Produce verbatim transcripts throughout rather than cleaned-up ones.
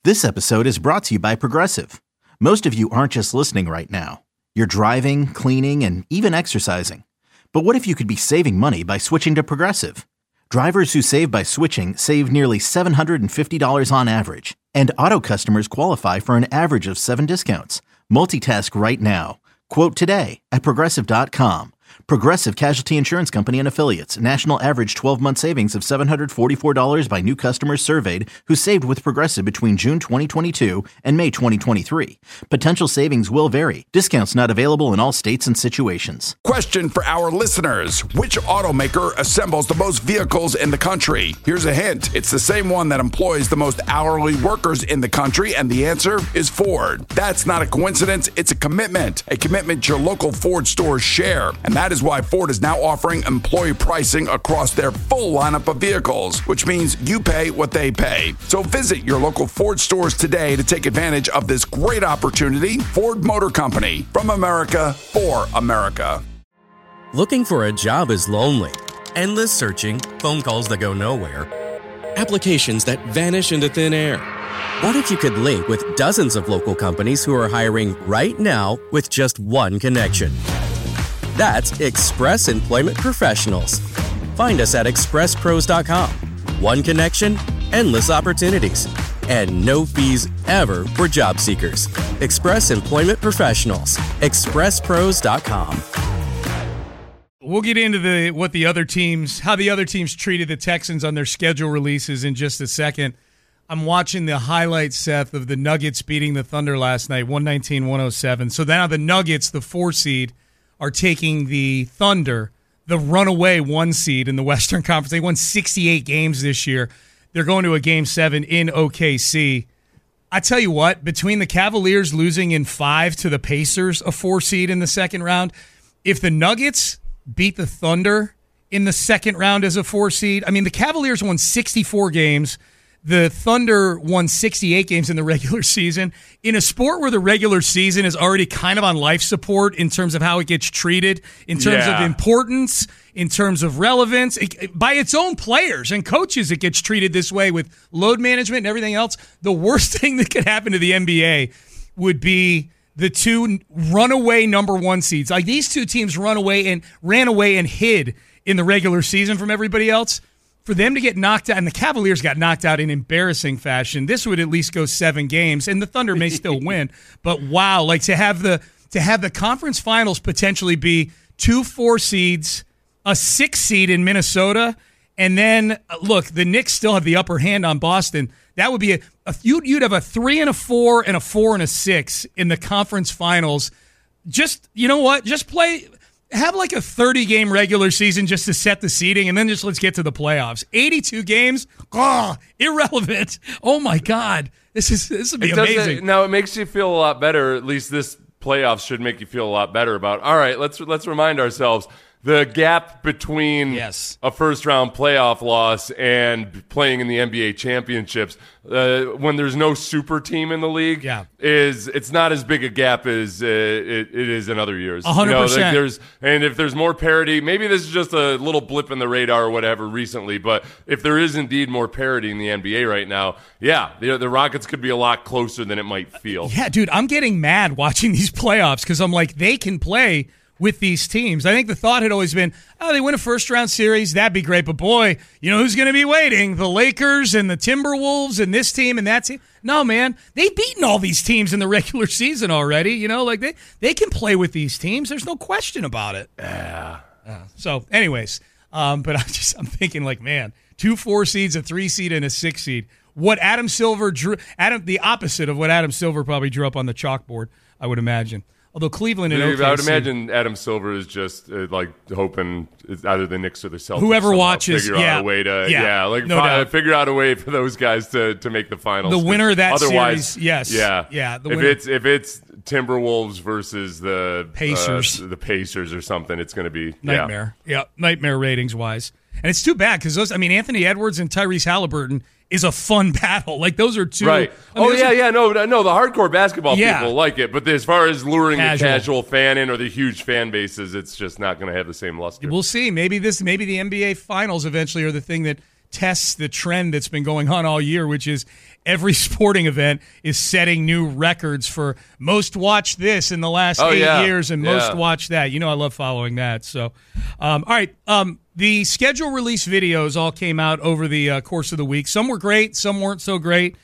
This episode is brought to you by Progressive. Most of you aren't just listening right now. You're driving, cleaning, and even exercising. But what if you could be saving money by switching to Progressive? Drivers who save by switching save nearly seven hundred fifty dollars on average. And auto customers qualify for an average of seven discounts. Multitask right now. Quote today at Progressive dot com. Progressive Casualty Insurance Company and Affiliates. National average twelve-month savings of seven hundred forty-four dollars by new customers surveyed who saved with Progressive between June twenty twenty-two and May twenty twenty-three. Potential savings will vary. Discounts not available in all states and situations. Question for our listeners. Which automaker assembles the most vehicles in the country? Here's a hint. It's the same one that employs the most hourly workers in the country, and the answer is Ford. That's not a coincidence. It's a commitment. A commitment your local Ford stores share. And that is why Ford is now offering employee pricing across their full lineup of vehicles, which means you pay what they pay. So visit your local Ford stores today to take advantage of this great opportunity. Ford Motor Company, from America for America. Looking for a job is lonely. Endless searching, phone calls that go nowhere, applications that vanish into thin air. What if you could link with dozens of local companies who are hiring right now with just one connection? That's Express Employment Professionals. Find us at express pros dot com. One connection, endless opportunities, and no fees ever for job seekers. Express Employment Professionals. express pros dot com. We'll get into the what the other teams, how the other teams treated the Texans on their schedule releases in just a second. I'm watching the highlights, Seth, of the Nuggets beating the Thunder last night, one nineteen to one oh seven. So now the Nuggets, the four seed, are taking the Thunder, the runaway one seed in the Western Conference. They won sixty-eight games this year. They're going to a game seven in O K C. I tell you what, between the Cavaliers losing in five to the Pacers, a four seed in the second round, if the Nuggets beat the Thunder in the second round as a four seed, I mean, the Cavaliers won sixty-four games. The Thunder won sixty-eight games in the regular season. In a sport where the regular season is already kind of on life support in terms of how it gets treated, in terms yeah. of importance, in terms of relevance, it, by its own players and coaches, it gets treated this way with load management and everything else. The worst thing that could happen to the N B A would be the two runaway number one seeds. Like these two teams run away and ran away and hid in the regular season from everybody else. For them to get knocked out, and the Cavaliers got knocked out in embarrassing fashion, this would at least go seven games, and the Thunder may still win. But wow, like to have the to have the conference finals potentially be two four seeds, a six seed in Minnesota, and then look, the Knicks still have the upper hand on Boston. That would be a, a you'd, you'd have a three and a four and a four and a six in the conference finals. Just you know what? Just play. Have like a thirty-game regular season just to set the seeding, and then just let's get to the playoffs. eighty-two games? Oh, irrelevant. Oh, my God. This is this would be it amazing. It, now, it makes you feel a lot better. At least this playoffs should make you feel a lot better about, all right, let's let's remind ourselves, the gap between yes. a first-round playoff loss and playing in the N B A championships, uh, when there's no super team in the league, yeah. is it's not as big a gap as uh, it, it is in other years. one hundred percent. You know, like there's, and if there's more parity, maybe this is just a little blip in the radar or whatever recently, but if there is indeed more parity in the N B A right now, yeah, the, the Rockets could be a lot closer than it might feel. Yeah, dude, I'm getting mad watching these playoffs because I'm like, they can play with these teams. I think the thought had always been, oh, they win a first-round series, that'd be great. But, boy, you know who's going to be waiting? The Lakers and the Timberwolves and this team and that team. No, man, they've beaten all these teams in the regular season already. You know, like they, they can play with these teams. There's no question about it. Yeah. Uh, so, anyways, um, but I just I'm thinking like, man, two four seeds, a three seed, and a six seed. What Adam Silver drew, Adam, the opposite of what Adam Silver probably drew up on the chalkboard, I would imagine. Although Cleveland and O K C, I would imagine Adam Silver is just uh, like hoping it's either the Knicks or the Celtics. Whoever watches, figure yeah, out a way to, yeah, yeah like no fi- doubt. figure out a way for those guys to, to make the finals. The winner of that Otherwise, series, yes, yeah, yeah. The if winner. it's if it's Timberwolves versus the Pacers, uh, the Pacers or something, it's going to be nightmare. Yeah, yeah nightmare ratings wise, and it's too bad because those. I mean, Anthony Edwards and Tyrese Halliburton is a fun battle. Like those are two. Right. I mean, oh yeah, are, yeah. No, no. The hardcore basketball yeah. people like it, but as far as luring casual. the casual fan in or the huge fan bases, it's just not going to have the same luster. We'll see. Maybe this. Maybe the N B A Finals eventually are the thing that tests the trend that's been going on all year, which is every sporting event is setting new records for most watched this in the last oh, eight yeah. years and yeah. most watched that. You know I love following that. So, um, all right, um, the schedule release videos all came out over the uh, course of the week. Some were great, some weren't so great.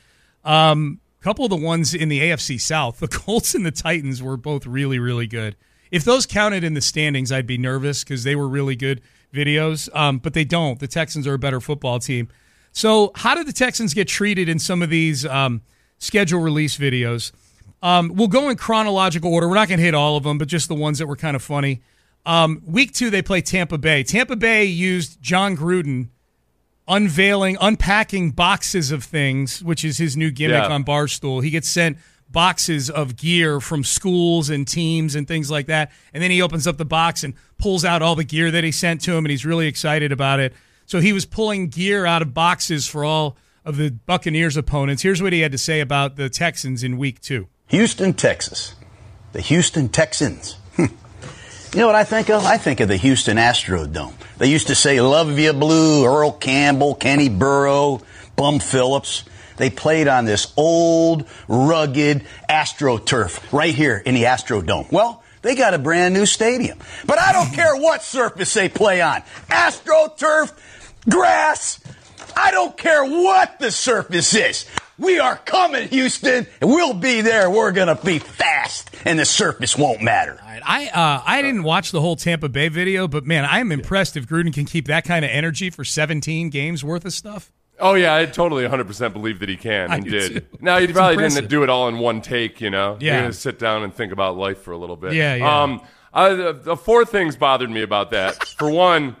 Um, a couple of the ones in the A F C South, the Colts and the Titans were both really, really good. If those counted in the standings, I'd be nervous because they were really good videos, um, but they don't. The Texans are a better football team. So how did the Texans get treated in some of these um, schedule release videos? Um, we'll go in chronological order. We're not going to hit all of them, but just the ones that were kind of funny. Um, week two, they play Tampa Bay. Tampa Bay used John Gruden unveiling, unpacking boxes of things, which is his new gimmick yeah. on Barstool. He gets sent boxes of gear from schools and teams and things like that. And then he opens up the box and pulls out all the gear that he sent to him, and he's really excited about it. So he was pulling gear out of boxes for all of the Buccaneers opponents. Here's what he had to say about the Texans in week two. Houston, Texas. The Houston Texans. You know what I think of? I think of the Houston Astrodome. They used to say, love you blue, Earl Campbell, Kenny Burrow, Bum Phillips. They played on this old, rugged AstroTurf right here in the Astrodome. Well, they got a brand new stadium. But I don't care what surface they play on. AstroTurf, grass, I don't care what the surface is. We are coming, Houston, and we'll be there. We're going to be fast, and the surface won't matter. All right. I uh, I didn't watch the whole Tampa Bay video, but, man, I am impressed if Gruden can keep that kind of energy for seventeen games worth of stuff. Oh, yeah, I totally one hundred percent believe that he can I and do did. too. Now, he It's probably impressive. didn't do it all in one take, you know? Yeah. You're going to sit down and think about life for a little bit. Yeah, yeah. Um, I, the, the four things bothered me about that. For one,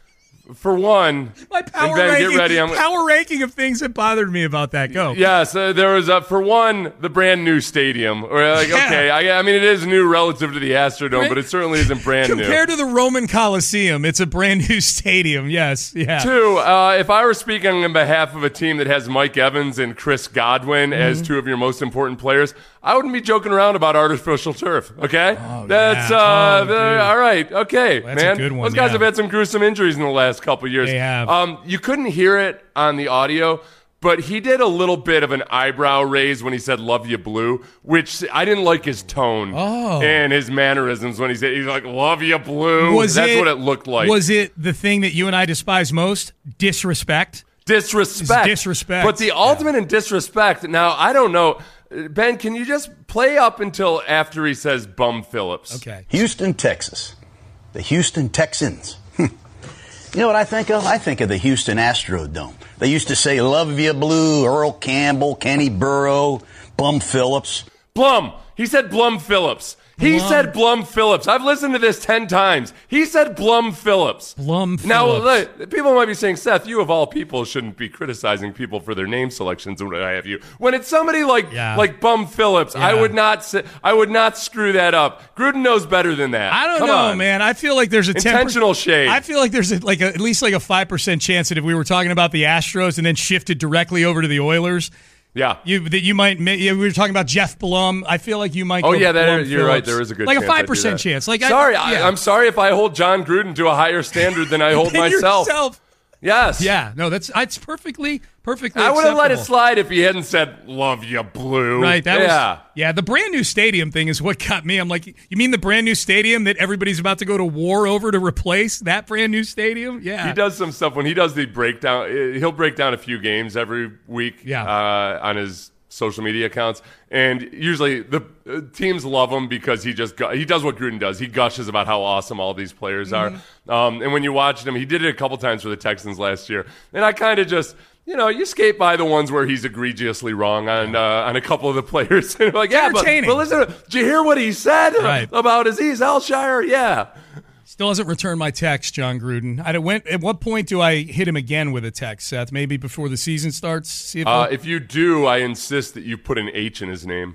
for one, My power and Ben, ranking, get ready. I'm, power ranking of things that bothered me about that. Go. Yeah, so there was, a, for one, the brand new stadium. Or like, Yeah. okay, I, I mean, it is new relative to the Astrodome, but it certainly isn't brand new. Compared to the Roman Coliseum, it's a brand new stadium. Yes, yeah. Two, uh, if I were speaking on behalf of a team that has Mike Evans and Chris Godwin Mm-hmm. as two of your most important players, I wouldn't be joking around about artificial turf, okay? Oh, That's, yeah. uh, Oh, the- dude. all right, okay, That's a man. good one, Those guys yeah. have had some gruesome injuries in the last couple of years. They have. Um, you couldn't hear it on the audio, but he did a little bit of an eyebrow raise when he said "love you blue," which I didn't like his tone Oh. and his mannerisms when he said he's like "love you blue." Was That's it, what it looked like. Was it the thing that you and I despise most? Disrespect? Disrespect. It's disrespect. But the ultimate in disrespect, now, I don't know. Ben, can you just play up until after he says Bum Phillips? Okay. Houston, Texas. The Houston Texans. You know what I think of? I think of the Houston Astrodome. They used to say, love you blue, Earl Campbell, Kenny Burrow, Bum Phillips. Blum. He said Blum Phillips. He Blum. said Blum Phillips. I've listened to this ten times. He said Blum Phillips. Blum Now, Phillips. look, people might be saying, Seth, you of all people shouldn't be criticizing people for their name selections and what I have you. When it's somebody like Yeah. like Bum Phillips, I Yeah. would not say, I would not screw that up. Gruden knows better than that. I don't Come know, on. man. I feel like there's a ten Intentional shade. I feel like there's a, like a, at least like a five percent chance that if we were talking about the Astros and then shifted directly over to the Oilers, Yeah. you that you might. Yeah, we were talking about Jeff Blum. I feel like you might. Oh go yeah, that, Blum you're right. Phillips. There is a good like chance a I do five percent that. chance. Like sorry, I, I, yeah. I'm sorry if I hold John Gruden to a higher standard than I hold Than myself. yourself. Yes. Yeah, no, that's it's perfectly perfectly. I would have let it acceptable. slide if he hadn't said "Love you, blue." Right. That yeah. was yeah. The brand new stadium thing is what got me. I'm like, you mean the brand new stadium that everybody's about to go to war over to replace that brand new stadium? Yeah. He does some stuff when he does the breakdown. uh, He'll break down a few games every week Yeah. uh, on his social media accounts, and usually the uh, teams love him because he just gu- he does what Gruden does. He gushes about how awesome all these players Mm-hmm. are. Um, and when you watch him, he did it a couple times for the Texans last year, and I kind of just. You know, you skate by the ones where he's egregiously wrong on uh, on a couple of the players. And like, yeah, but, entertaining. but listen, did you hear what he said Right. about Aziz Alshire? Yeah. Still hasn't returned my text, John Gruden. I went. At what point do I hit him again with a text, Seth? Maybe before the season starts. See if Uh, I'll- if you do, I insist that you put an H in his name.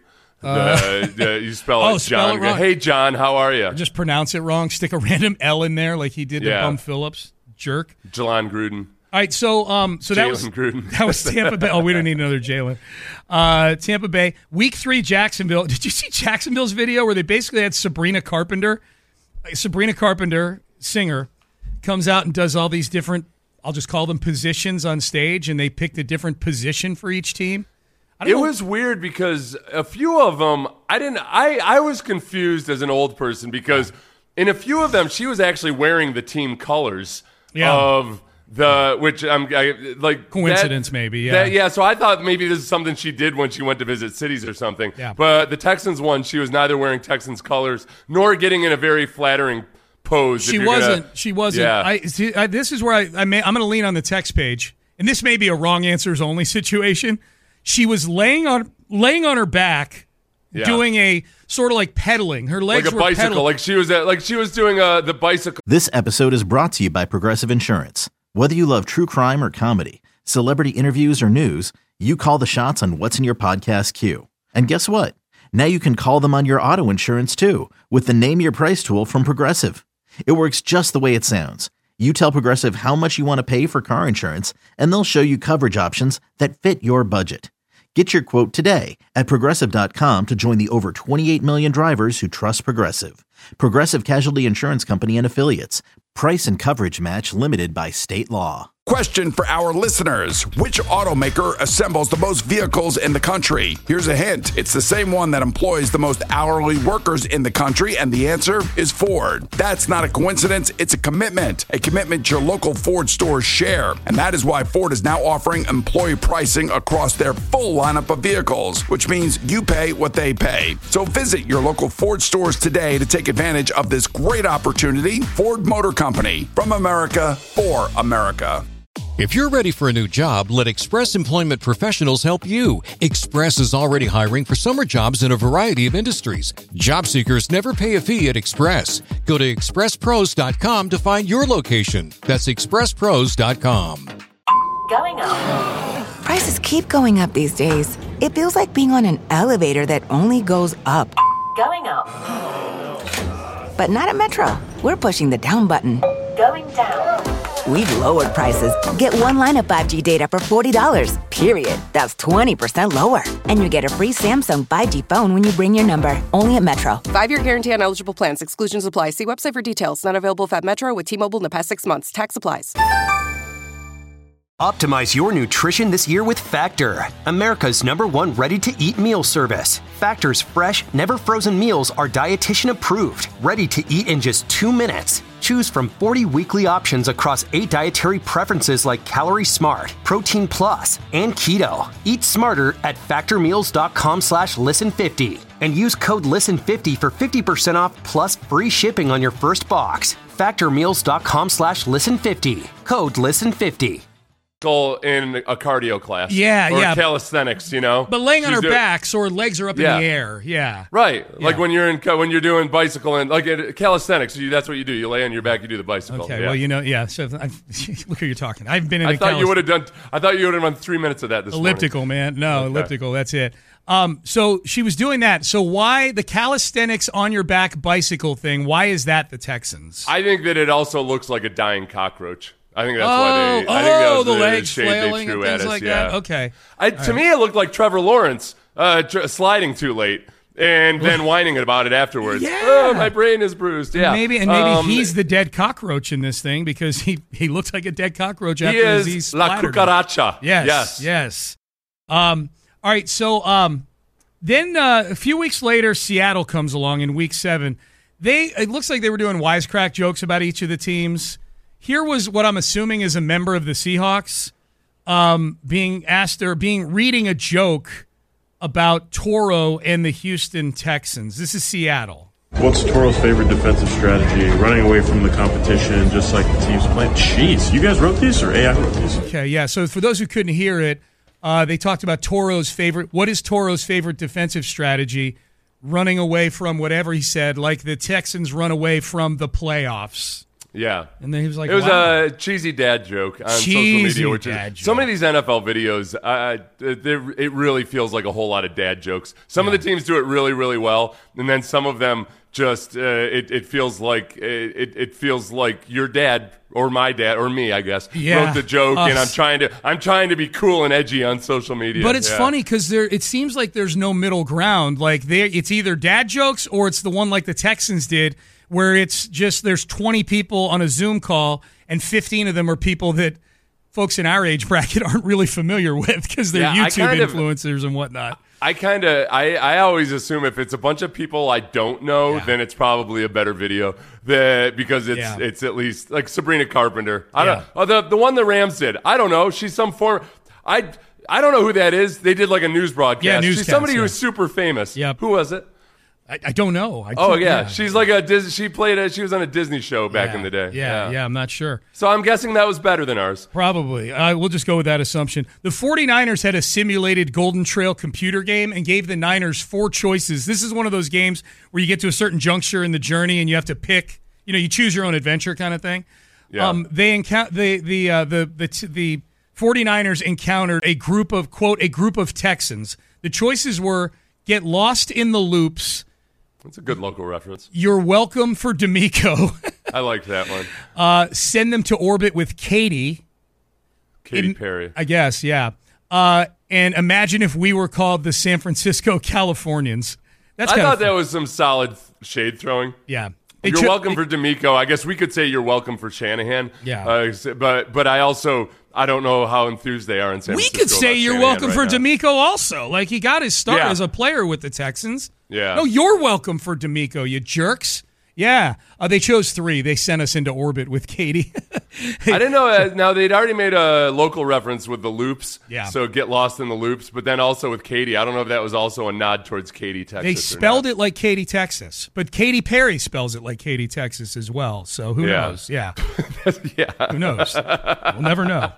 Uh, the, you spell oh, it spell John. it wrong. Hey, John, how are you? just pronounce it wrong. Stick a random L in there, like he did to Yeah. Bum Phillips. Jerk. Jalon Gruden. All right, so um, so that Jalen was Gruden. that was Tampa Bay. Oh, we don't need another Jalen. Uh, Tampa Bay, week three, Jacksonville. Did you see Jacksonville's video where they basically had Sabrina Carpenter, Sabrina Carpenter, singer, comes out and does all these different, I'll just call them positions on stage, and they picked a different position for each team. I don't it know. was weird because a few of them, I didn't. I I was confused as an old person because in a few of them, she was actually wearing the team colors Yeah. of the which I'm I, like Coincidence, that- maybe, yeah. that- yeah. So I thought maybe this is something she did when she went to visit cities or something. Yeah. But the Texans one, she was neither wearing Texans colors nor getting in a very flattering pose. if She you're wasn't. Gonna, she wasn't. Yeah. I, see, I, this is where I, I may, I'm going to lean on the text page, and this may be a wrong answers only situation. She was laying on laying on her back, Yeah. doing a sort of like pedaling. Her legs like a were bicycle, pedaling. like she was at, like she was doing uh, the bicycle. This episode is brought to you by Progressive Insurance. Whether you love true crime or comedy, celebrity interviews or news, you call the shots on what's in your podcast queue. And guess what? Now you can call them on your auto insurance too with the Name Your Price tool from Progressive. It works just the way it sounds. You tell Progressive how much you want to pay for car insurance, and they'll show you coverage options that fit your budget. Get your quote today at Progressive dot com to join the over twenty-eight million drivers who trust Progressive. Progressive Casualty Insurance Company and Affiliates. Price and coverage match limited by state law. Question for our listeners. Which automaker assembles the most vehicles in the country? Here's a hint. It's the same one that employs the most hourly workers in the country, and the answer is Ford. That's not a coincidence. It's a commitment. A commitment your local Ford stores share. And that is why Ford is now offering employee pricing across their full lineup of vehicles, which means you pay what they pay. So visit your local Ford stores today to take advantage of this great opportunity. Ford Motor Company, from America, for America. If you're ready for a new job, let Express Employment Professionals help you. Express is already hiring for summer jobs in a variety of industries. Job seekers never pay a fee at Express. Go to express pros dot com to find your location. That's express pros dot com. Going up. Prices keep going up these days. It feels like being on an elevator that only goes up. Going up. But not at Metro. We're pushing the down button. Going down. We've lowered prices. Get one line of five G data for forty dollars, period. That's twenty percent lower. And you get a free Samsung five G phone when you bring your number. Only at Metro. Five-year guarantee on eligible plans. Exclusions apply. See website for details. Not available if at Metro with T-Mobile in the past six months. Tax applies. Optimize your nutrition this year with Factor, America's number one ready-to-eat meal service. Factor's fresh, never-frozen meals are dietitian approved, ready to eat in just two minutes. Choose from forty weekly options across eight dietary preferences like Calorie Smart, Protein Plus, and Keto. Eat smarter at factormeals.com slash listen50 and use code listen fifty for fifty percent off plus free shipping on your first box. Factormeals.com slash listen50. Code listen fifty. In a cardio class, Yeah, or yeah. calisthenics, you know. But laying on She's her doing- back, so her legs are up Yeah. in the air. Yeah. right? Like Yeah. when you're in when you're doing bicycle and like at calisthenics, you, that's what you do. You lay on your back, you do the bicycle. Okay. yeah. Well, you know, yeah. So I, look who you're talking. I've been in. I a thought you calis- would have done. I thought you would have done three minutes of that this elliptical, morning. man. No, Okay. elliptical. That's it. Um. So she was doing that. So why the calisthenics on your back bicycle thing? Why is that the Texans? I think that it also looks like a dying cockroach. I think that's oh, why they. I think that oh, was the, the, legs shade flailing they and threw things at us. like yeah. that. Okay. I, to me, it looked like Trevor Lawrence uh, tr- sliding too late and then whining about it afterwards. Yeah. Oh, my brain is bruised. Yeah. Maybe and maybe Um, he's the dead cockroach in this thing because he he looked like a dead cockroach He after is he La splattered him. Cucaracha. Yes, Yes. yes. Um, all right, so um, then uh, a few weeks later, Seattle comes along in week seven. They it looks like they were doing wisecrack jokes about each of the teams. Here was what I'm assuming is a member of the Seahawks um, being asked or being reading a joke about Toro and the Houston Texans. This is Seattle. What's Toro's favorite defensive strategy? Running away from the competition, just like the team's playing. Jeez, you guys wrote these or A I wrote these? Okay, yeah. So for those who couldn't hear it, uh, they talked about Toro's favorite. What is Toro's favorite defensive strategy? Running away from whatever he said, like the Texans run away from the playoffs. Yeah. And then he was like, it was wow. a cheesy dad joke on Cheesy social media, which dad is joke. so many of these N F L videos. Uh, it really feels like a whole lot of dad jokes. Some Yeah. of the teams do it really, really well, and then some of them just uh, it, it feels like it, it feels like your dad or my dad or me, I guess, Yeah. wrote the joke, and I'm Us. trying to I'm trying to be cool and edgy on social media. But it's Yeah. funny because there. It seems like there's no middle ground. Like there, it's either dad jokes or it's the one like the Texans did, where it's just there's twenty people on a Zoom call and fifteen of them are people that folks in our age bracket aren't really familiar with because they're Yeah, I YouTube kind of- influencers and whatnot. I kind of, I, I always assume if it's a bunch of people I don't know, Yeah. then it's probably a better video that because it's Yeah. it's at least like Sabrina Carpenter. I Yeah. don't oh, the the one the Rams did. I don't know. She's some form. I I don't know who that is. They did like a news broadcast. Yeah, She's newscast, somebody yeah. who's super famous. Yep. Who was it? I, I don't know. I Oh can't- yeah. she's like a Dis- she played a she was on a Disney show back Yeah. in the day. Yeah, yeah, I'm not sure. So I'm guessing that was better than ours. Probably. Uh, we'll just go with that assumption. The 49ers had a simulated Golden Trail computer game and gave the Niners four choices. This is one of those games where you get to a certain juncture in the journey and you have to pick, you know, you choose your own adventure kind of thing. Yeah. Um, they encou- the the uh, the the t- the 49ers encountered a group of quote a group of Texans. The choices were get lost in the loops. That's a good local reference. You're welcome for D'Amico. I liked that one. uh, send them to orbit with Katie. Katy In- Perry. I guess, yeah. Uh, and imagine if we were called the San Francisco Californians. That's I kind thought of that was some solid shade throwing. yeah. They You're cho- welcome they- for D'Amico. I guess we could say you're welcome for Shanahan. Yeah. Uh, but but I also I don't know how enthused they are in San we Francisco. could say about you're Shanahan welcome right for now. D'Amico also. Like he got his start Yeah. as a player with the Texans. Yeah. No, you're welcome for D'Amico, you jerks. Yeah. Uh, they chose three. They sent us into orbit with Katie. I didn't know. Uh, now they'd already made a local reference with the loops. Yeah. So get lost in the loops, but then also with Katy. I don't know if that was also a nod towards Katy, Texas. They or spelled not. it like Katy, Texas, but Katy Perry spells it like Katy, Texas as well. So who Yeah. knows? Yeah. yeah. Who knows? We'll never know.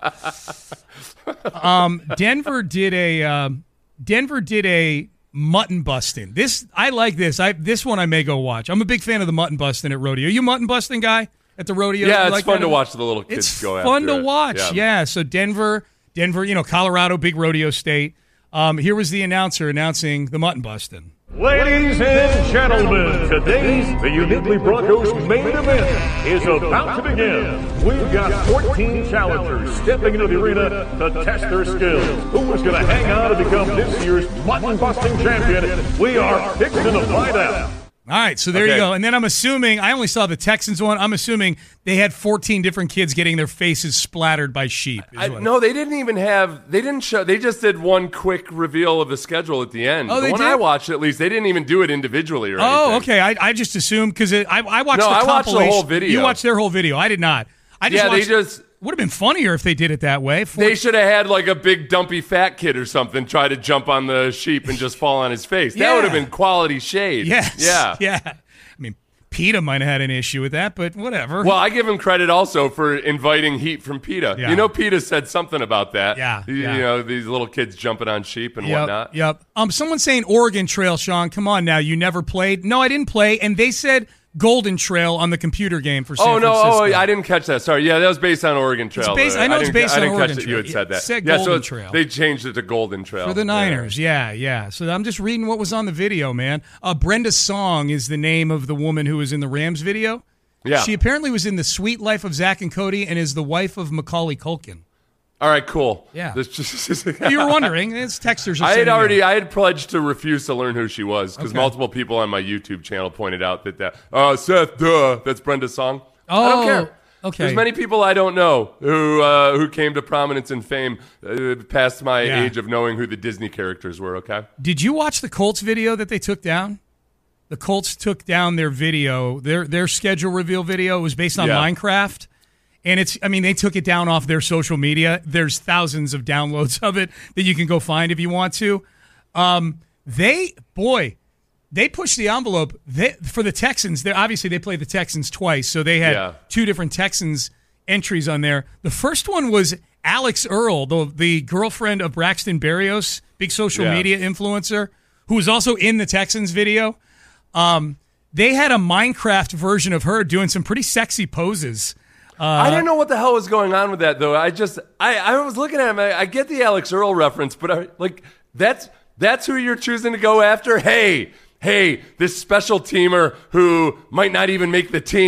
Um, Denver did a um, Denver did a mutton busting. This I like this. I this one I may go watch. I'm a big fan of the mutton busting at rodeo. You mutton busting guy at the rodeo? Yeah, You it's like fun that? to watch the little kids It's go fun after to it. watch. Yeah. Yeah. So Denver, Denver, you know, Colorado, big rodeo state. Um, here was the announcer announcing the mutton busting. Ladies and gentlemen, today's the Uniquely Broncos main event is about to begin. We've got fourteen challengers stepping into the arena to test their skills. Who is going to hang on to become this year's mutton-busting champion? We are fixing to find out. All right, so there Okay. you go. And then I'm assuming, I only saw the Texans one. I'm assuming they had fourteen different kids getting their faces splattered by sheep. is I, what- no, they didn't even have. They didn't show. They just did one quick reveal of the schedule at the end. Oh, the they one did? I watched, at least, they didn't even do it individually or Oh, anything. okay. I, I just assumed because I, I watched No, the I watched the compilation. whole video. You watched their whole video. I did not. I just Yeah, they watched, just- would have been funnier if they did it that way. For, They should have had like a big dumpy fat kid or something try to jump on the sheep and just fall on his face. That Yeah. would have been quality shade. yes. Yeah. Yeah. I mean, PETA might have had an issue with that, but whatever. Well, I give him credit also for inviting heat from PETA. Yeah. You know, PETA said something about that. Yeah, You, yeah. you know, these little kids jumping on sheep and Yep, whatnot. Yep. Um, someone's saying Oregon Trail, Sean. Come on now. You never played? No, I didn't play. And they said Golden Trail on the computer game for San Oh no! Francisco. Oh, I didn't catch that. Sorry. Yeah, that was based on Oregon Trail. based- though. I know it's didn't- based I on didn't Oregon catch that you Trail. had said that. It said yeah, Golden so it's- Trail. they changed it to Golden Trail For the Yeah. Niners, yeah, yeah. So I'm just reading what was on the video, man. Uh, Brenda Song is the name of the woman who was in the Rams video. Yeah. She apparently was in The Sweet Life of Zach and Cody and is the wife of Macaulay Culkin. All right, cool. Yeah. This just, You were wondering. It's texters. Are I had sending already, in. I had pledged to refuse to learn who she was because Okay. multiple people on my YouTube channel pointed out that that uh, Seth, duh, that's Brenda's song. I Oh, don't care. okay. There's many people I don't know who uh, who came to prominence and fame uh, past my Yeah. age of knowing who the Disney characters were. Okay. Did you watch the Colts video that they took down? The Colts took down their video, their their schedule reveal video. It was based on Yeah. Minecraft. And it's, I mean, they took it down off their social media. There's thousands of downloads of it that you can go find if you want to. Um, they, boy, they pushed the envelope they, for the Texans. They obviously they played the Texans twice, so they had Yeah. two different Texans entries on there. The first one was Alex Earl, the the girlfriend of Braxton Berrios, big social Yeah. media influencer, who was also in the Texans video. Um, they had a Minecraft version of her doing some pretty sexy poses. Uh, I didn't know what the hell was going on with that though. I just I, I was looking at him. I, I get the Alex Earl reference, but I, like that's that's who you're choosing to go after. Hey, hey, this special teamer who might not even make the team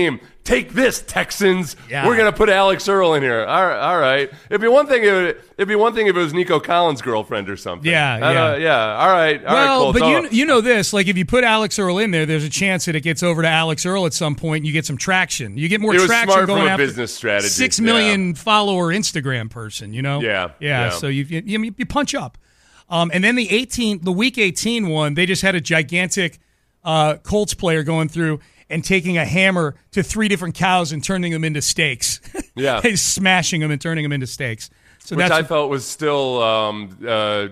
take this, Texans. Yeah. We're gonna put Alex Earl in here. All right, all right. It'd be one thing. If it, it'd be one thing if it was Nico Collins' girlfriend or something. Yeah, I yeah, don't- yeah. All right, all well, right. Cool. but So- you you know this, like if you put Alex Earl in there, there's a chance that it gets over to Alex Earl at some point, and you get some traction. You get more It was traction smart going from a after business strategy. six million follower Instagram person. You know, Yeah, yeah. yeah. So you you, you punch up, um, and then the eighteen, the week eighteen one, they just had a gigantic uh, Colts player going through and taking a hammer to three different cows and turning them into steaks. Yeah. He's smashing them and turning them into steaks. So Which that's I felt was still, um, uh,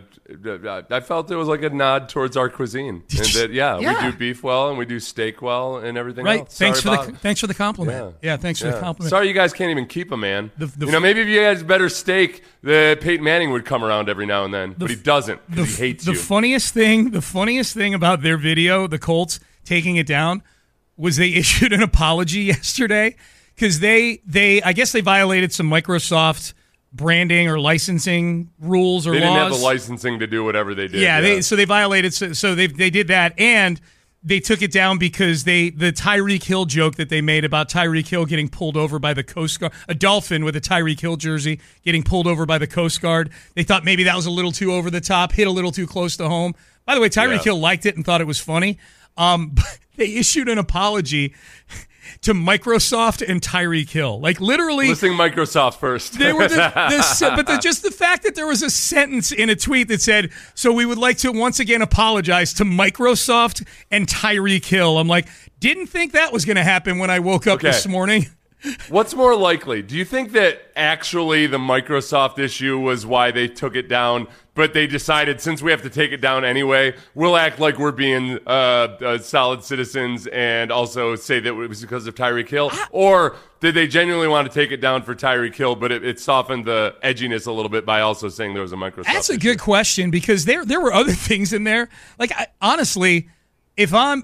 I felt it was like a nod towards our cuisine. And that, yeah, Yeah. we do beef well and we do steak well and everything right. else. Thanks Sorry for the about- thanks for the compliment. Yeah, thanks for Yeah. the compliment. Sorry you guys can't even keep a man. The- the- you know, maybe if you guys had better steak, the Peyton Manning would come around every now and then, but he doesn't The, because he hates the you. funniest thing, the funniest thing about their video, the Colts taking it down, was they issued an apology yesterday because they they I guess they violated some Microsoft branding or licensing rules or they didn't laws. have the licensing to do whatever they did. Yeah, They, so they violated. So, so they they did that, and they took it down because they the Tyreek Hill joke that they made about Tyreek Hill getting pulled over by the Coast Guard, a dolphin with a Tyreek Hill jersey getting pulled over by the Coast Guard. They thought maybe that was a little too over the top, hit a little too close to home. By the way, Tyreek Yeah. Hill liked it and thought it was funny. Um, but they issued an apology to Microsoft and Tyreek Hill, like literally. Listing Microsoft first. They were the, the but the, just the fact that there was a sentence in a tweet that said, "So we would like to once again apologize to Microsoft and Tyreek Hill." I'm like, didn't think that was going to happen when I woke up Okay. this morning. What's more likely? Do you think that actually the Microsoft issue was why they took it down, but they decided since we have to take it down anyway, we'll act like we're being uh, uh, solid citizens and also say that it was because of Tyreek Hill? Or did they genuinely want to take it down for Tyreek Hill, but it, it softened the edginess a little bit by also saying there was a Microsoft That's a issue? good question because there there were other things in there. Like I, honestly, if I'm,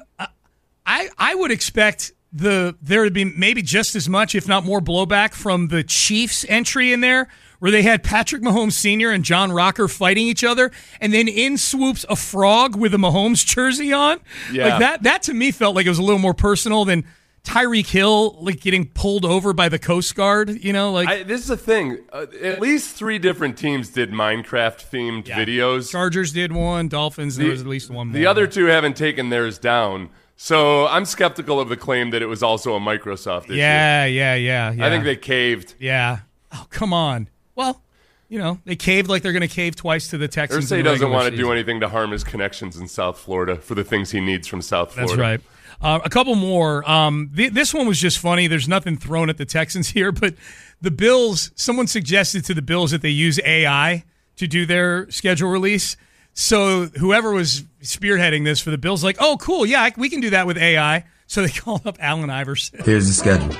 I I would expect the there to be maybe just as much, if not more, blowback from the Chiefs entry in there, where they had Patrick Mahomes Senior and John Rocker fighting each other, and then in swoops a frog with a Mahomes jersey on. Yeah. Like that. That to me felt like it was a little more personal than Tyreek Hill like getting pulled over by the Coast Guard. You know, like I, this is the thing. Uh, at least three different teams did Minecraft themed Yeah. videos. Chargers did one, Dolphins. There was at least one more. The other two haven't taken theirs down. So I'm skeptical of the claim that it was also a Microsoft issue. Yeah, yeah, yeah, yeah. I think they caved. Yeah. Oh, come on. Well, you know, they caved like they're going to cave twice to the Texans. Irsay in the doesn't regular want to do season. anything to harm his connections in South Florida for the things he needs from South Florida. That's right. Uh, a couple more. Um, th- this one was just funny. There's nothing thrown at the Texans here, but the Bills, someone suggested to the Bills that they use A I to do their schedule release. So whoever was spearheading this for the Bills, like, oh, cool, yeah, we can do that with A I. So they called up Allen Iverson. Here's the schedule.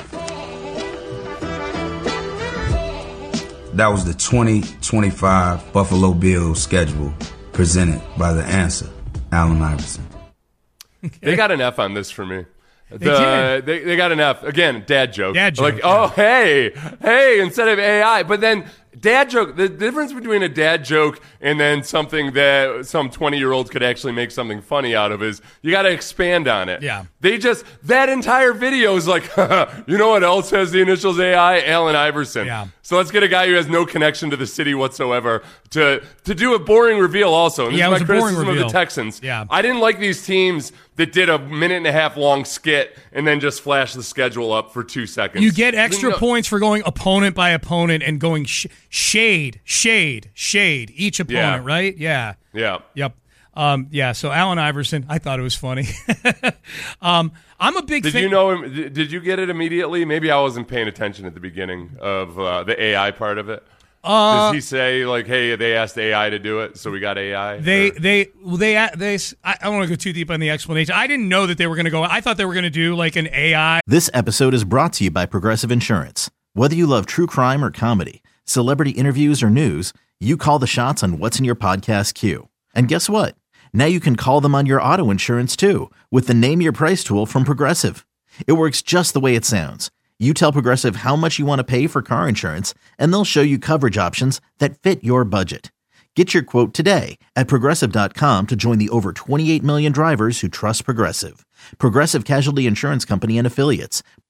That was the twenty twenty-five Buffalo Bills schedule presented by the answer, Allen Iverson. They got an F on this for me. They The- did. They, they got an F. Again, dad joke. Dad joke, Like, oh, hey, hey, instead of A I. But then dad joke, the difference between a dad joke and then something that some twenty-year-old could actually make something funny out of is you got to expand on it. Yeah. They just, that entire video is like, you know what else has the initials A I? Allen Iverson. Yeah. So let's get a guy who has no connection to the city whatsoever to to do a boring reveal also. And this Yeah, it is was my a boring criticism of reveal. the Texans. Yeah. I didn't like these teams that did a minute and a half long skit and then just flash the schedule up for two seconds. You get extra No- points for going opponent by opponent and going sh- shade, shade, shade each opponent, Yeah. right? Yeah. Yeah. Yep. Um, yeah. So Allen Iverson, I thought it was funny. um, I'm a big Did fan. you know him? Did did you get it immediately? Maybe I wasn't paying attention at the beginning of uh, the A I part of it. Uh, Does he say like, "Hey, they asked A I to do it, so we got A I"? They, Or- they, well, they, they. I, I don't want to go too deep on the explanation. I didn't know that they were going to go. I thought they were going to do like an A I. This episode is brought to you by Progressive Insurance. Whether you love true crime or comedy, celebrity interviews or news, you call the shots on what's in your podcast queue. And guess what? Now you can call them on your auto insurance too with the Name Your Price tool from Progressive. It works just the way it sounds. You tell Progressive how much you want to pay for car insurance, and they'll show you coverage options that fit your budget. Get your quote today at Progressive dot com to join the over twenty-eight million drivers who trust Progressive. Progressive Casualty Insurance Company and Affiliates.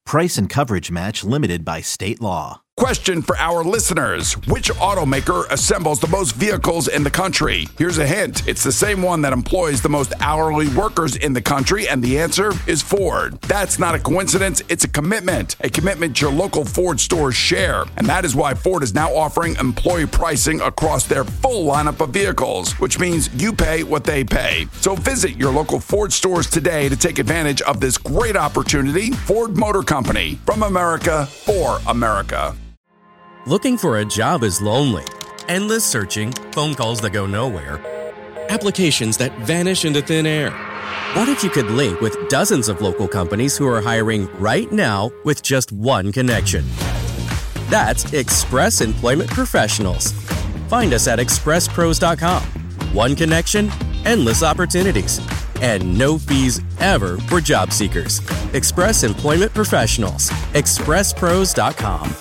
Price and coverage match limited by state law. Question for our listeners. Which automaker assembles the most vehicles in the country? Here's a hint. It's the same one that employs the most hourly workers in the country, and the answer is Ford. That's not a coincidence. It's a commitment. A commitment your local Ford stores share. And that is why Ford is now offering employee pricing across their full lineup of vehicles, which means you pay what they pay. So visit your local Ford stores today to take advantage of this great opportunity. Ford Motor Company. From America, for America. Looking for a job is lonely. Endless searching, phone calls that go nowhere, applications that vanish into thin air. What if you could link with dozens of local companies who are hiring right now with just one connection? That's Express Employment Professionals. Find us at express pros dot com. One connection, endless opportunities, and no fees ever for job seekers. Express Employment Professionals. express pros dot com.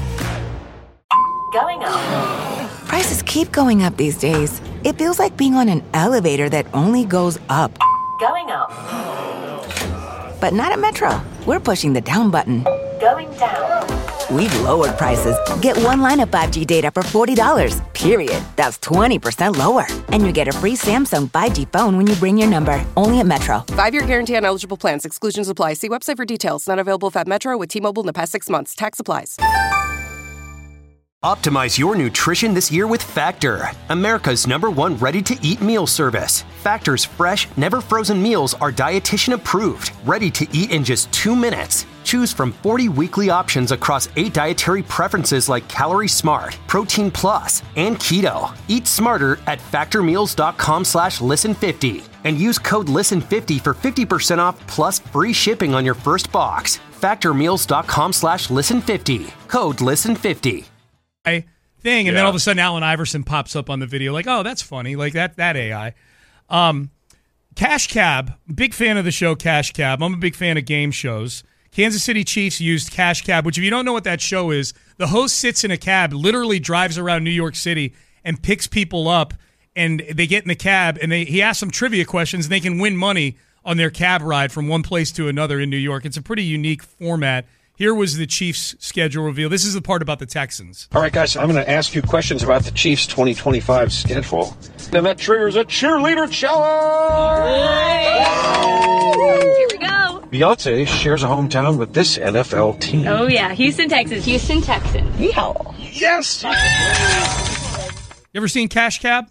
Going up. Prices keep going up these days. It feels like being on an elevator that only goes up. Going up. But not at Metro. We're pushing the down button. Going down. We've lowered prices. Get one line of five G data for forty dollars, period. That's twenty percent lower. And you get a free Samsung five G phone when you bring your number. Only at Metro. Five-year guarantee on eligible plans. Exclusions apply. See website for details. Not available at Metro with T-Mobile in the past six months. Tax applies. Optimize your nutrition this year with Factor, America's number one ready-to-eat meal service. Factor's fresh, never-frozen meals are dietitian approved, ready to eat in just two minutes. Choose from forty weekly options across eight dietary preferences like Calorie Smart, Protein Plus, and Keto. Eat smarter at factormeals.com slash listen50 and use code listen fifty for fifty percent off plus free shipping on your first box. factormeals.com slash listen50. Code listen fifty. thing, and Yeah. then all of a sudden Allen Iverson pops up on the video, like, oh, that's funny, like that that A I. Um, Cash Cab, big fan of the show Cash Cab. I'm a big fan of game shows. Kansas City Chiefs used Cash Cab, which if you don't know what that show is, the host sits in a cab, literally drives around New York City and picks people up, and they get in the cab, and they he asks them trivia questions, and they can win money on their cab ride from one place to another in New York. It's a pretty unique format. Here was the Chiefs' schedule reveal. This is the part about the Texans. All right, guys, I'm going to ask you questions about the Chiefs' twenty twenty-five schedule. And that triggers a cheerleader challenge! Here we go. Beyonce shares a hometown with this N F L team. Oh, yeah. Houston, Texas. Houston, Texans. Yeehaw. Yes! You ever seen Cash Cab?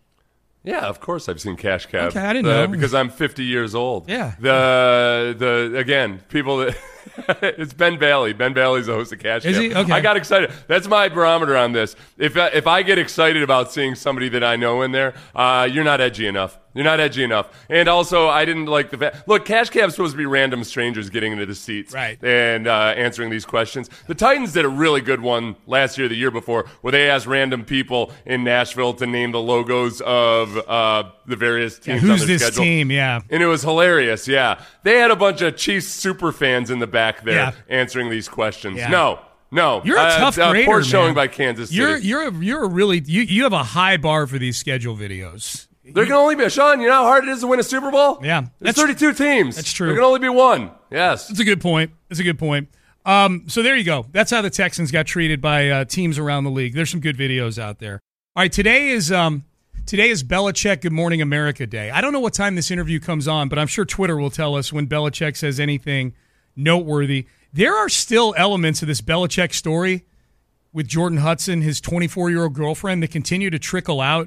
Yeah, of course I've seen Cash Cab. Okay, I didn't uh, know. because I'm fifty years old. Yeah. The the again, people that it's Ben Bailey. Ben Bailey's the host of Cash Is Cab. he? Okay. I got excited. That's my barometer on this. If I, if I get excited about seeing somebody that I know in there, uh, you're not edgy enough. You're not edgy enough. And also, I didn't like the fact. Look, Cash Cab's supposed to be random strangers getting into the seats right. and uh, answering these questions. The Titans did a really good one last year, the year before, where they asked random people in Nashville to name the logos of uh, the various Yeah, teams who's on their this schedule. team? Yeah. And it was hilarious, yeah. They had a bunch of Chiefs super fans in the back there Yeah. answering these questions. Yeah. No, no. You're a uh, tough uh, grader, Poor man. showing by Kansas City. You're you're a, you're a really you you have a high bar for these schedule videos. There can only be, Sean, you know how hard it is to win a Super Bowl? Yeah. There's thirty-two teams. That's true. There can only be one. Yes. That's a good point. That's a good point. Um, so there you go. That's how the Texans got treated by uh, teams around the league. There's some good videos out there. All right, today is um, today is Belichick Good Morning America Day. I don't know what time this interview comes on, but I'm sure Twitter will tell us when Belichick says anything noteworthy. There are still elements of this Belichick story with Jordan Hudson, his twenty-four-year-old girlfriend, that continue to trickle out.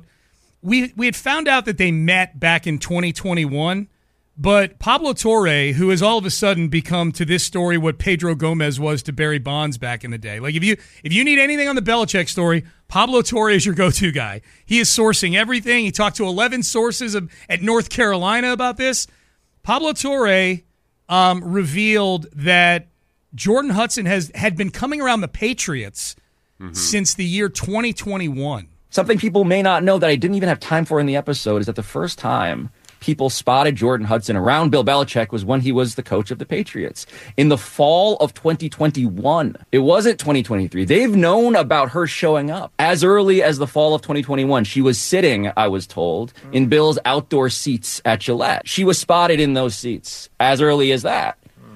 We we had found out that they met back in twenty twenty-one, but Pablo Torre, who has all of a sudden become to this story what Pedro Gomez was to Barry Bonds back in the day. Like if you if you need anything on the Belichick story, Pablo Torre is your go-to guy. He is sourcing everything. He talked to eleven sources of, at North Carolina about this. Pablo Torre um, revealed that Jordan Hudson has had been coming around the Patriots mm-hmm. since the year twenty twenty-one. Something people may not know that I didn't even have time for in the episode is that the first time people spotted Jordan Hudson around Bill Belichick was when he was the coach of the Patriots in the fall of twenty twenty-one. It wasn't twenty twenty-three. They've known about her showing up as early as the fall of twenty twenty-one. She was sitting, I was told, in Bill's outdoor seats at Gillette. She was spotted in those seats as early as that.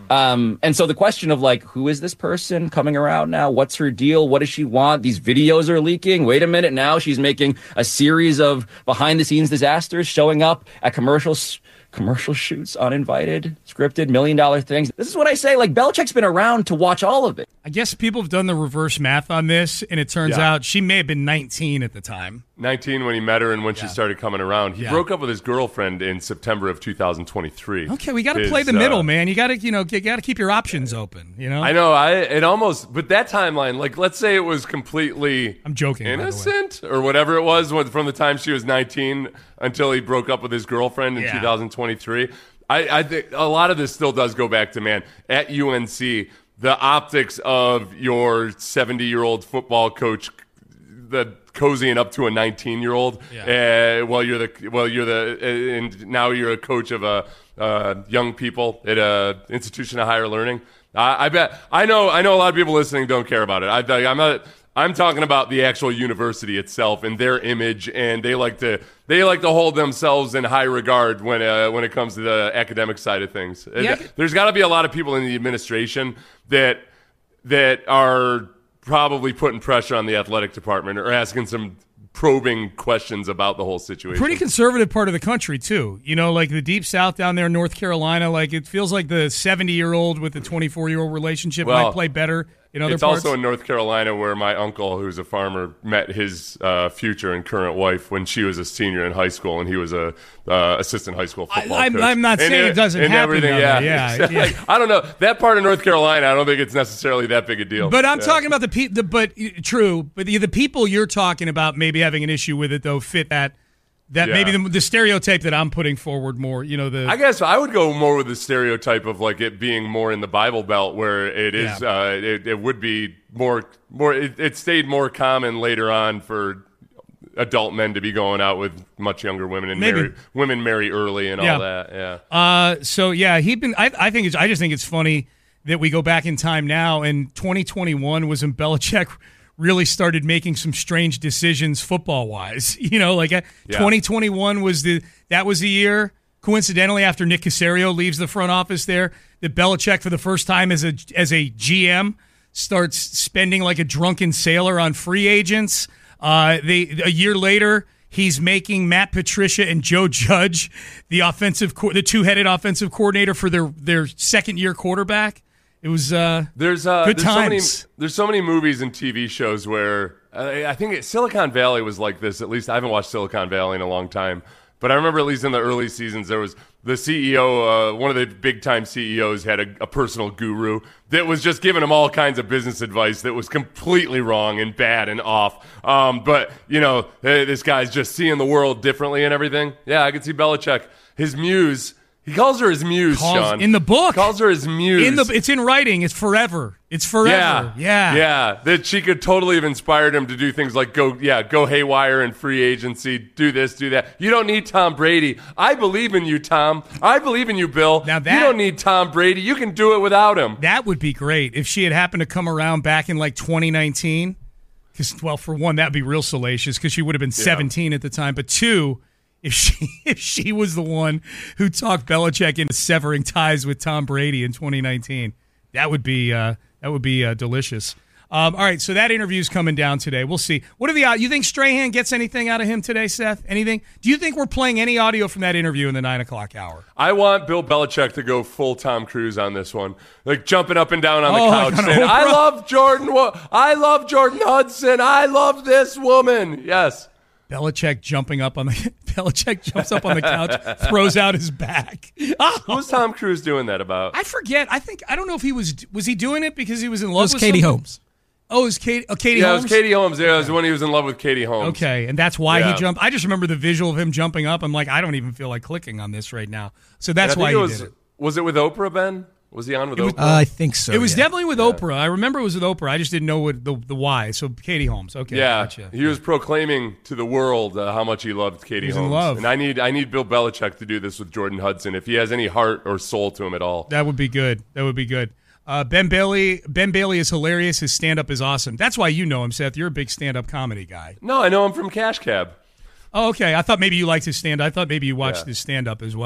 Um, and so the question of like, who is this person coming around now? What's her deal? What does she want? These videos are leaking. Wait a minute. Now she's making a series of behind the scenes disasters, showing up at commercials, commercial shoots, uninvited, scripted, million dollar things. This is what I say. Like, Belichick's been around to watch all of it. I guess people have done the reverse math on this, and it turns Yeah. out she may have been nineteen at the time. nineteen when he met her and when Yeah. she started coming around. He Yeah. broke up with his girlfriend in September of two thousand twenty-three. Okay, we got to His, play the middle, uh, man. You got to, you know, got to keep your options open. You know, I know. I it almost, but that timeline, like, let's say it was completely I'm joking, by the way. innocent or whatever it was when, from the time she was nineteen until he broke up with his girlfriend in Yeah. two thousand twenty-three. I, I think a lot of this still does go back to, man, at U N C, the optics of your seventy-year-old football coach, the cozying up to a nineteen-year-old. Yeah. Uh, well, you're the well, you're the, uh, and now you're a coach of a uh, young people at a institution of higher learning. I, I bet I know. I know a lot of people listening don't care about it. I, I'm not. I'm talking about the actual university itself and their image, and they like to they like to hold themselves in high regard when uh, when it comes to the academic side of things. Yeah. There's got to be a lot of people in the administration that that are probably putting pressure on the athletic department or asking some probing questions about the whole situation. pretty conservative part of the country too. You know, like the deep South down there in North Carolina. Like it feels like the seventy-year-old with the twenty-four-year-old relationship Well, might play better in other it's parts. also in North Carolina where my uncle, who's a farmer, met his uh, future and current wife when she was a senior in high school, and he was a uh, assistant high school football I- I'm- coach. I'm not And saying it doesn't and happen everything, down yeah, there. Yeah, exactly. yeah. Like, I don't know that part of North Carolina. I don't think it's necessarily that big a deal. But I'm Yeah. talking about the people. The, but true, but the, the people you're talking about maybe having an issue with it though fit that that Yeah. maybe the, the stereotype that I'm putting forward more. You know, the I guess I would go more with the stereotype of like it being more in the Bible Belt, where it is. Yeah. Uh, it, it would be more more. It, it stayed more common later on for adult men to be going out with much younger women and Maybe. marry, women marry early and Yeah. all that. Yeah. Uh, so yeah, he been. I, I think it's. I just think it's funny that we go back in time now, and twenty twenty-one was when Belichick really started making some strange decisions football wise. You know, like uh, Yeah. twenty twenty-one was the that was the year. Coincidentally, after Nick Caserio leaves the front office there, that Belichick for the first time as a as a G M starts spending like a drunken sailor on free agents. Uh, they a year later. He's making Matt Patricia and Joe Judge the offensive, co- the two-headed offensive coordinator for their their second-year quarterback. It was uh, There's uh, good there's so many times. there's so many movies and T V shows where uh, I think it, Silicon Valley was like this. At least I haven't watched Silicon Valley in a long time, but I remember at least in the early seasons there was the C E O, uh, one of the big time C E Os had a, a personal guru that was just giving him all kinds of business advice that was completely wrong and bad and off. Um, but you know, eh, this guy's just seeing the world differently and everything. Yeah, I could see Belichick, his muse. He calls her his muse, Calls- Sean. in the book. Calls her his muse. In the, it's in writing. It's forever. It's forever. Yeah, Yeah. yeah. That she could totally have inspired him to do things like go, yeah, go haywire in free agency, do this, do that. You don't need Tom Brady. I believe in you, Tom. I believe in you, Bill. Now that- you don't need Tom Brady. You can do it without him. That would be great if she had happened to come around back in like twenty nineteen. Because, well, for one, that'd be real salacious because she would have been seventeen at the time. But two, if she if she was the one who talked Belichick into severing ties with Tom Brady in twenty nineteen, that would be uh, that would be uh, delicious. Um, all right, so that interview's coming down today. We'll see. What are the you think Strahan gets anything out of him today, Seth? Anything? Do you think we're playing any audio from that interview in the nine o'clock hour? I want Bill Belichick to go full Tom Cruise on this one, like jumping up and down on the Oh, couch, like on saying, Oprah? "I love Jordan. Wo- I love Jordan Hudson. I love this woman." Yes. Belichick jumping up on the Belichick jumps up on the couch, throws out his back. Oh, Who's Tom Cruise doing that about? I forget. I think I don't know if he was was he doing it because he was in love was with Katie someone? Holmes. Oh, it was Katie. Oh, Katie yeah, Holmes. it was Katie Holmes. Yeah, it was when he was in love with Katie Holmes. Okay, and that's why Yeah. he jumped. I just remember the visual of him jumping up. I'm like, I don't even feel like clicking on this right now. So that's And I why think he it was, did it. Was it with Oprah, Ben? Was he on with It was- Oprah? Uh, I think so. it was yeah. definitely with Oprah. I remember it was with Oprah. I just didn't know what the the why. So Katie Holmes. Okay, yeah, gotcha. he was proclaiming to the world uh, how much he loved Katie He was in Holmes. love. And I need I need Bill Belichick to do this with Jordan Hudson if he has any heart or soul to him at all. That would be good. That would be good. Uh, Ben Bailey. Ben Bailey is hilarious. His stand up is awesome. That's why you know him, Seth. You're a big stand up comedy guy. No, I know him from Cash Cab. Oh, okay. I thought maybe you liked his stand. I thought maybe you watched Yeah. his stand up as well.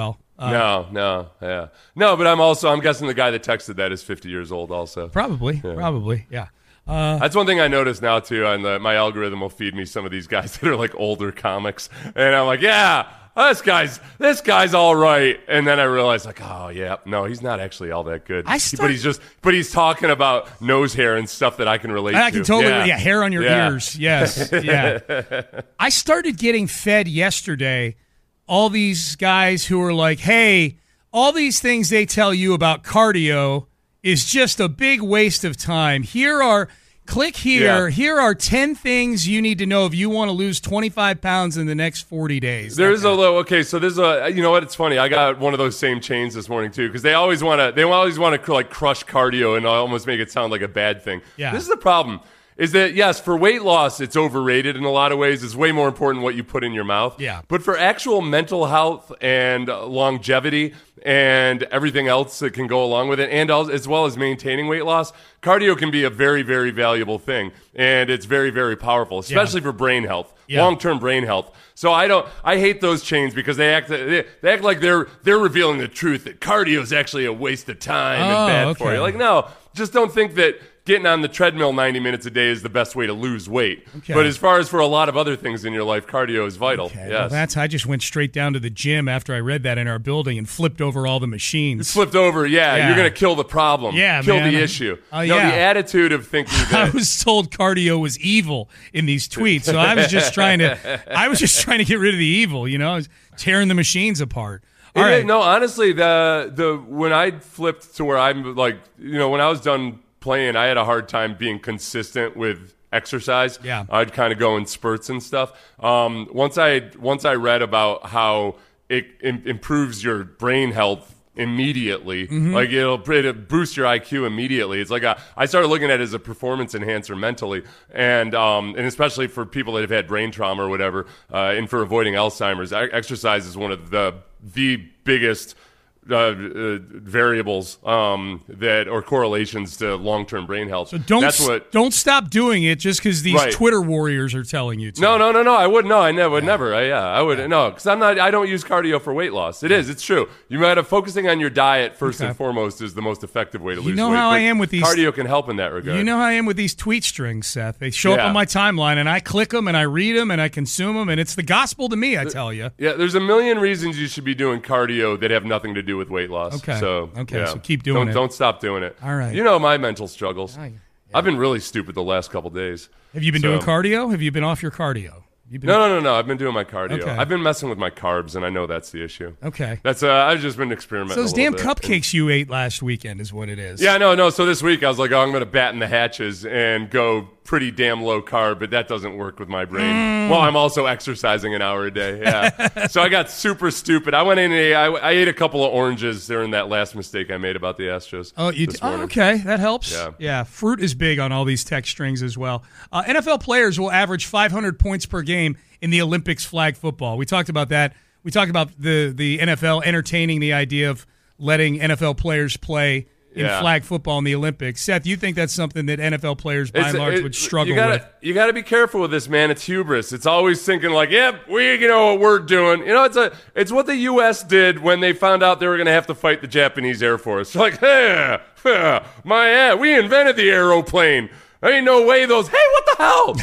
Uh, no, no, yeah. No, but I'm also, I'm guessing the guy that texted that is fifty years old also. Probably, Yeah. probably, yeah. Uh, That's one thing I notice now, too. On the, my algorithm will feed me some of these guys that are like older comics. And I'm like, yeah, this guy's this guy's all right. And then I realize, like, oh, yeah, no, he's not actually all that good. I start- but he's just, but he's talking about nose hair and stuff that I can relate I to. can totally, yeah, yeah. hair on your Yeah. ears. Yes, yeah. I started getting fed yesterday all these guys who are like, hey, all these things they tell you about cardio is just a big waste of time. Here are, click here, Yeah. here are ten things you need to know if you want to lose twenty-five pounds in the next forty days. There's a little okay. So there's a you know what? It's funny. I got one of those same chains this morning too because they always want to they always want to like crush cardio and almost make it sound like a bad thing. Yeah. This is the problem. Is that yes, for weight loss, it's overrated in a lot of ways. It's way more important what you put in your mouth. Yeah. But for actual mental health and uh, longevity and everything else that can go along with it, and al- as well as maintaining weight loss, cardio can be a very, very valuable thing, and it's very, very powerful, especially for brain health, Yeah. long-term brain health. So I don't, I hate those chains because they act, they, they act like they're they're revealing the truth that cardio is actually a waste of time Oh, and bad for okay. you. Like no, just don't think that getting on the treadmill ninety minutes a day is the best way to lose weight. Okay. But as far as for a lot of other things in your life, cardio is vital. Okay, Yes. well, that's I just went straight down to the gym after I read that in our building and flipped over all the machines. Flipped over, yeah, Yeah. you're going to kill the problem. Yeah, kill man. the issue. Oh, no, yeah. the attitude of thinking I that was told cardio was evil in these tweets, so I was just trying to I was just trying to get rid of the evil, you know, I was tearing the machines apart. All It right. is- no, honestly, the the when I flipped to where I'm like, you know, when I was done playing, I had a hard time being consistent with exercise. Yeah. I'd kind of go in spurts and stuff. Um, once I once I read about how it im- improves your brain health immediately, Mhm. like it'll, it'll boost your I Q immediately. It's like a, I started looking at it as a performance enhancer mentally, and um, and especially for people that have had brain trauma or whatever, uh, and for avoiding Alzheimer's, e- exercise is one of the the biggest uh, uh, variables um, that or correlations to long-term brain health. So don't That's what. don't stop doing it just because these Right. Twitter warriors are telling you to. No, no, no, no. I would no. I never, would never. I, yeah, I would no, because I'm not. I don't use cardio for weight loss. It is. It's true. You might have focusing on your diet first Okay. and foremost is the most effective way to You lose know weight. how but I am with these- cardio can help in that regard. You know how I am with these tweet strings, Seth. They show up Yeah. on my timeline, and I click them, and I read them, and I consume them, and it's the gospel to me, I tell you. Yeah, there's a million reasons you should be doing cardio that have nothing to do with weight loss. Okay. So Okay, yeah. so keep doing don't, it. Don't stop doing it. All right. You know my mental struggles. I- I've been really stupid the last couple days. Have you been So- doing cardio? Have you been off your cardio? You've been No, no, no, no. I've been doing my cardio. Okay. I've been messing with my carbs, and I know that's the issue. Okay. That's uh, I've just been experimenting. So those a little damn bit. cupcakes you ate last weekend is what it is. Yeah, no, no. So this week I was like, oh, I'm going to batten the hatches and go pretty damn low carb, but that doesn't work with my brain. Mm. Well, I'm also exercising an hour a day. Yeah. So I got super stupid. I went in and ate, I, I ate a couple of oranges during that last mistake I made about the Astros. Oh, you this d- oh, morning. okay. That helps. Yeah. yeah. Fruit is big on all these text strings as well. Uh, N F L players will average five hundred points per game in the Olympics flag football. We talked about that. We talked about the, the N F L entertaining the idea of letting N F L players play in Yeah. flag football in the Olympics. Seth, you think that's something that N F L players, by It's- and large, it- would struggle you gotta, with? You got to be careful with this, man. It's hubris. It's always thinking like, "Yep, we you know what we're doing." You know, it's a it's what the U S did when they found out they were going to have to fight the Japanese Air Force. Like, hey, hey, my ass, we invented the aeroplane. There ain't no way those. Hey, what the hell?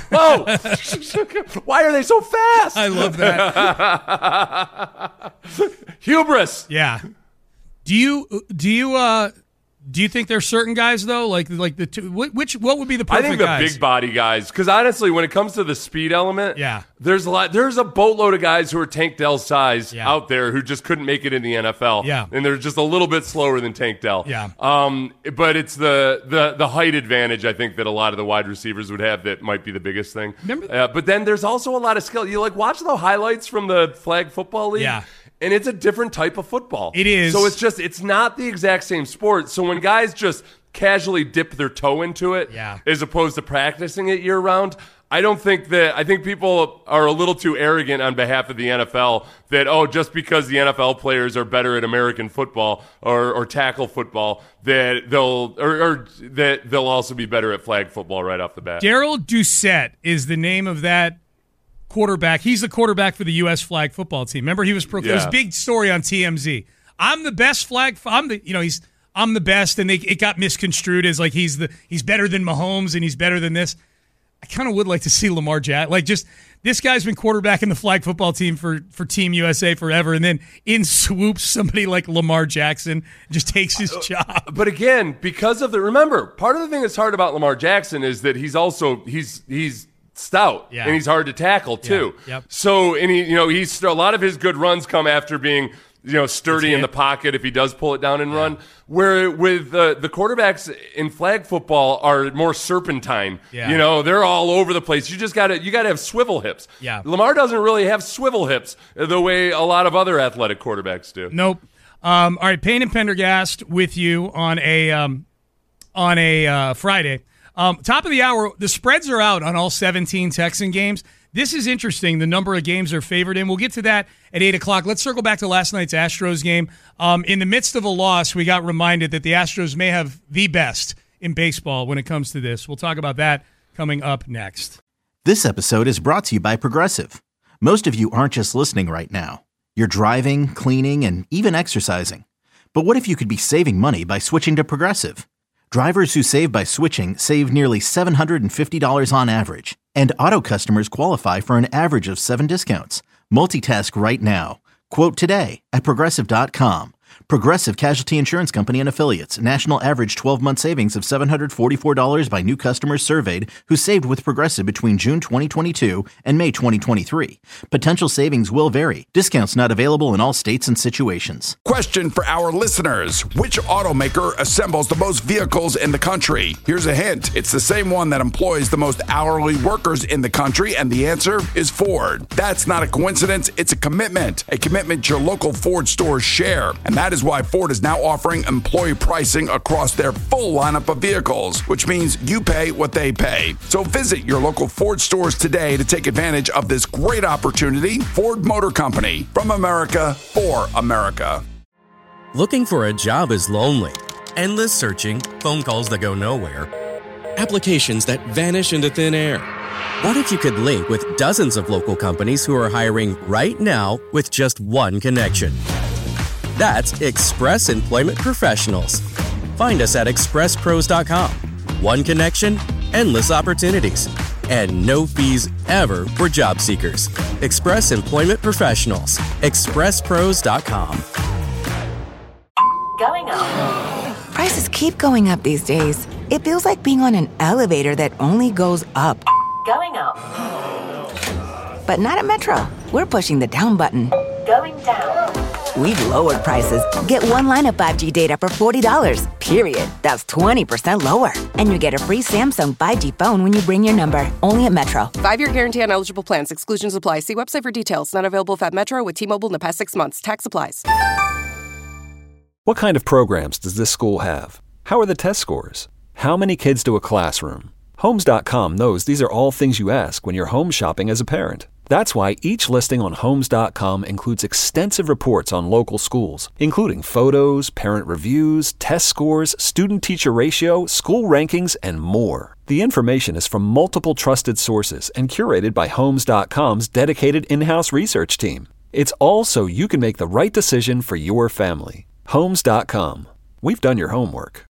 Whoa! Why are they so fast? I love that. Hubris. Yeah. Do you do you uh do you think there's certain guys though, like like the two, wh- which what would be the I perfect think the guys? big body guys, because honestly, when it comes to the speed element, Yeah. there's a lot. There's a boatload of guys who are Tank Dell size Yeah. out there who just couldn't make it in the N F L. Yeah. and they're just a little bit slower than Tank Dell. Yeah. Um, but it's the the the height advantage I think that a lot of the wide receivers would have that might be the biggest thing. Remember- Uh, but then there's also a lot of skill. You like watch the highlights from the flag football league. Yeah. And it's a different type of football. It is. So it's just, it's not the exact same sport. So when guys just casually dip their toe into it, Yeah. as opposed to practicing it year round, I don't think that, I think people are a little too arrogant on behalf of the N F L that, oh, just because the N F L players are better at American football or, or tackle football, that they'll, or, or that they'll also be better at flag football right off the bat. Daryl Doucette is the name of that quarterback. He's the quarterback for the U S flag football team. Remember, he was pro- there was a Yeah. big story on T M Z. I'm the best flag. I'm the you know he's I'm the best, and they, it got misconstrued as like he's the he's better than Mahomes and he's better than this. I kind of would like to see Lamar Jackson. Like, just this guy's been quarterbacking the flag football team for, for Team U S A forever, and then in swoops somebody like Lamar Jackson, just takes his job. But again, because of the remember, part of the thing that's hard about Lamar Jackson is that he's also he's he's stout Yeah. and he's hard to tackle too. Yeah. Yep. So and he you know he's a lot of his good runs come after being you know sturdy in the pocket if he does pull it down and run. Where with uh, the quarterbacks in flag football are more serpentine. Yeah. You know, they're all over the place. You just got to you got to have swivel hips. Yeah. Lamar doesn't really have swivel hips the way a lot of other athletic quarterbacks do. Nope. Um, all right, Payne and Pendergast with you on a um, on a uh, Friday. Um, top of the hour, the spreads are out on all seventeen Texan games. This is interesting. The number of games are favored in. We'll get to that at eight o'clock. Let's circle back to last night's Astros game. Um, in the midst of a loss, we got reminded that the Astros may have the best in baseball when it comes to this. We'll talk about that coming up next. This episode is brought to you by Progressive. Most of you aren't just listening right now. You're driving, cleaning, and even exercising. But what if you could be saving money by switching to Progressive? Drivers who save by switching save nearly seven hundred fifty dollars on average. And auto customers qualify for an average of seven discounts. Multitask right now. Quote today at Progressive dot com. Progressive Casualty Insurance Company and Affiliates. National average twelve-month savings of seven hundred forty-four dollars by new customers surveyed who saved with Progressive between June twenty twenty-two and May twenty twenty-three. Potential savings will vary. Discounts not available in all states and situations. Question for our listeners. Which automaker assembles the most vehicles in the country? Here's a hint. It's the same one that employs the most hourly workers in the country, and the answer is Ford. That's not a coincidence. It's a commitment. A commitment your local Ford stores share. And that is why Ford is now offering employee pricing across their full lineup of vehicles, which means you pay what they pay. So visit your local Ford stores today to take advantage of this great opportunity. Ford Motor Company, from America for America. Looking for a job is lonely. Endless searching, phone calls that go nowhere, applications that vanish into thin air. What if you could link with dozens of local companies who are hiring right now with just one connection? That's Express Employment Professionals. Find us at express pros dot com. One connection, endless opportunities, and no fees ever for job seekers. Express Employment Professionals. express pros dot com. Going up. Prices keep going up these days. It feels like being on an elevator that only goes up. Going up. But not at Metro. We're pushing the down button. Going down. We've lowered prices. Get one line of five G data for forty dollars, period. That's twenty percent lower. And you get a free Samsung five G phone when you bring your number. Only at Metro. Five-year guarantee on eligible plans. Exclusions apply. See website for details. Not available at Metro with T-Mobile in the past six months. Tax applies. What kind of programs does this school have? How are the test scores? How many kids do a classroom? Homes dot com knows these are all things you ask when you're home shopping as a parent. That's why each listing on Homes dot com includes extensive reports on local schools, including photos, parent reviews, test scores, student-teacher ratio, school rankings, and more. The information is from multiple trusted sources and curated by Homes dot com's dedicated in-house research team. It's all so you can make the right decision for your family. Homes dot com. We've done your homework.